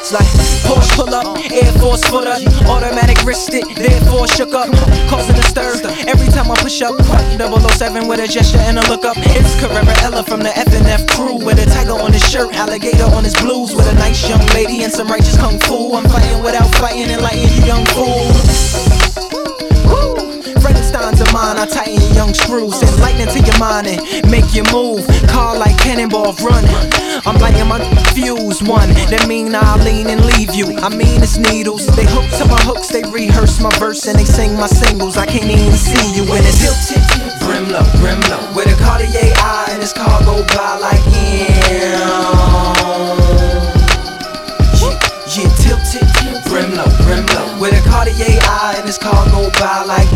It's like Porsche pull up, Air Force footer, automatic wrist it, therefore shook up, causing a stir every time I push up. 007 with a gesture and a look up. It's Carrera Ella from the F&F crew, with a tiger on his shirt, alligator on his blues, with a nice young lady and some righteous kung fu. I'm fighting without fighting, enlightening you young fools. Frankenstein's of mine, I tighten your young screws, send lightning to your mind and make you move. Car like cannonball run, I'm lighting my fuse one. That mean I'll lean and leave you. I mean it's needles. They hook to my hooks, they rehearse my verse and they sing my singles. I can't even see you when it's tilted. Brimlow, Brimlow, with a Cartier eye and his car go by like yeah, tilted. Brimlow, Brimlow, with a Cartier eye and his car go by like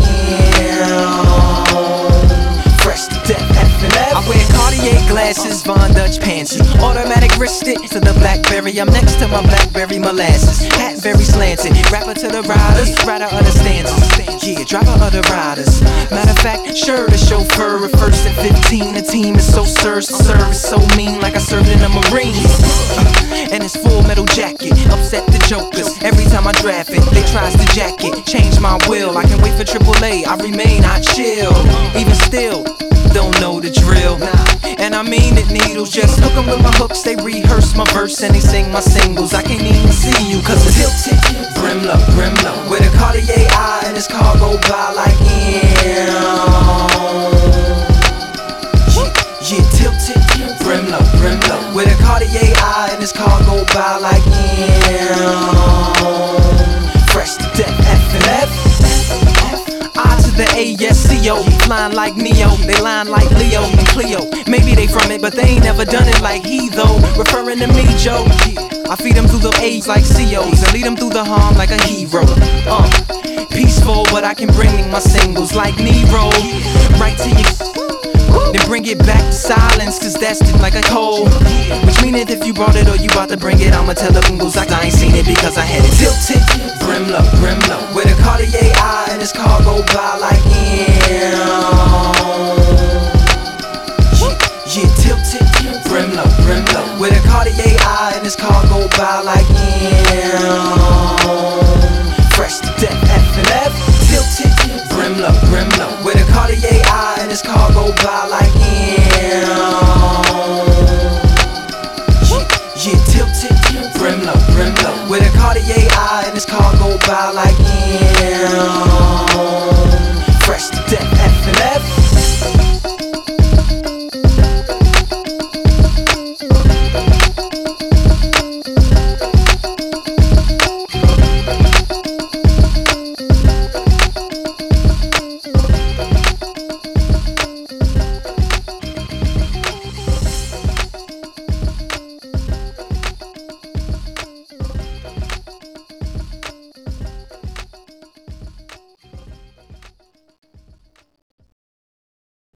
fresh to death, F&F. I wear Cartier glasses, Von Dutch pants, automatic wrist it to the Blackberry. I'm next to my Blackberry molasses, hat very slanted, rapper to the riders, writer of the stanzas, yeah, driver of the riders. Matter of fact, sure, the chauffeur at first at 15. The team is so service so mean, like I served in the Marines. And his full metal jacket upset the jokers every time I draft it. They tries to jack it, change my will. I can wait for AAA, I remain, I chill. Even still, don't know the drill. And I mean it, needles, just hook 'em with my hooks. They rehearse my verse and they sing my singles. I can't even see you cause it's tilted. Brimlow, Brimlow, with a Cartier eye and his car go by like yeah, tilted. Brimlow, Brimlow, with a Cartier eye and his car go by like fresh to death, F&F. I to the ASCO, flying like Neo, they line like Leo and Cleo. Maybe they from it, but they ain't never done it like he though. Referring to me, Joe. I feed them through the A's like COs and lead them through the harm like a hero. Peaceful, but I can bring my singles like Nero right to you. Then bring it back to silence, cause that's like a cold. Which mean that if you brought it or you about to bring it, I'ma tell the bingles like I ain't seen it because I had it tilted. Brimlow, Brimlow, with a Cartier eye and his car go by like yeah, tilted. Brimlow, Brimlow, with a Cartier eye and his car go by like fresh to death, F&F. Tilted. Brimlow, Brimlow, with a Cartier eye and his car go by like yeah, tilted. Brimlow, Brimlow, with a Cartier eye and his car go by like